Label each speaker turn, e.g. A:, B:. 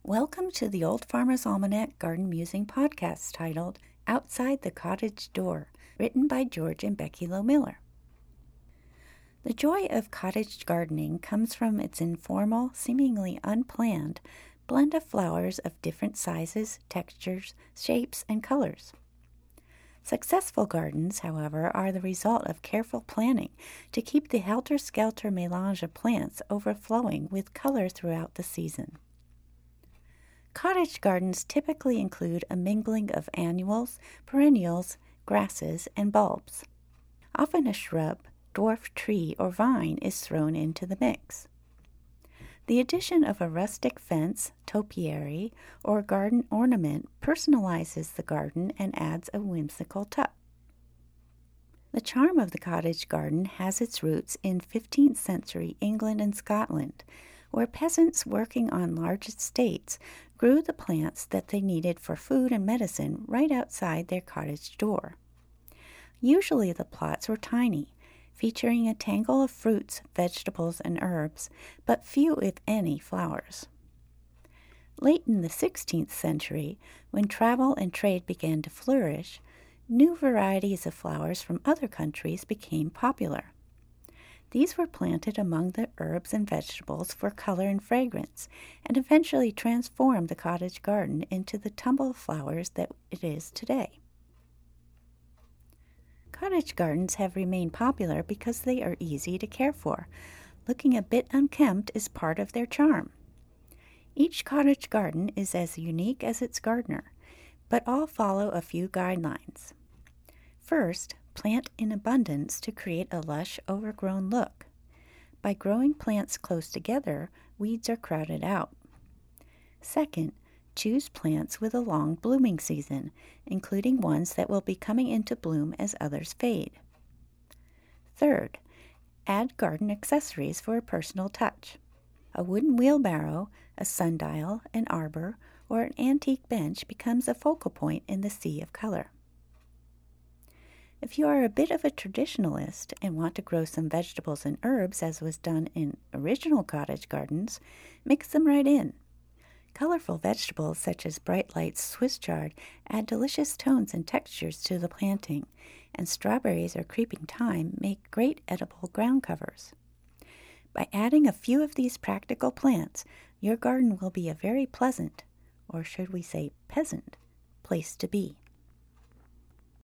A: Welcome to the Old Farmer's Almanac Garden Musing podcast titled Outside the Cottage Door, written by George and Becky Lowe Miller. The joy of cottage gardening comes from its informal, seemingly unplanned, blend of flowers of different sizes, textures, shapes, and colors. Successful gardens, however, are the result of careful planning to keep the helter-skelter melange of plants overflowing with color throughout the season. Cottage gardens typically include a mingling of annuals, perennials, grasses, and bulbs. Often a shrub, dwarf tree, or vine is thrown into the mix. The addition of a rustic fence, topiary, or garden ornament personalizes the garden and adds a whimsical touch. The charm of the cottage garden has its roots in 15th century England and Scotland, where peasants working on large estates grew the plants that they needed for food and medicine right outside their cottage door. Usually the plots were tiny, featuring a tangle of fruits, vegetables, and herbs, but few, if any, flowers. Late in the 16th century, when travel and trade began to flourish, new varieties of flowers from other countries became popular. These were planted among the herbs and vegetables for color and fragrance, and eventually transformed the cottage garden into the tumble of flowers that it is today. Cottage gardens have remained popular because they are easy to care for. Looking a bit unkempt is part of their charm. Each cottage garden is as unique as its gardener, but all follow a few guidelines. First, plant in abundance to create a lush, overgrown look. By growing plants close together, weeds are crowded out. Second, choose plants with a long blooming season, including ones that will be coming into bloom as others fade. Third, add garden accessories for a personal touch. A wooden wheelbarrow, a sundial, an arbor, or an antique bench becomes a focal point in the sea of color. If you are a bit of a traditionalist and want to grow some vegetables and herbs as was done in original cottage gardens, mix them right in. Colorful vegetables such as bright light Swiss chard add delicious tones and textures to the planting, and strawberries or creeping thyme make great edible ground covers. By adding a few of these practical plants, your garden will be a very pleasant, or should we say peasant, place to be.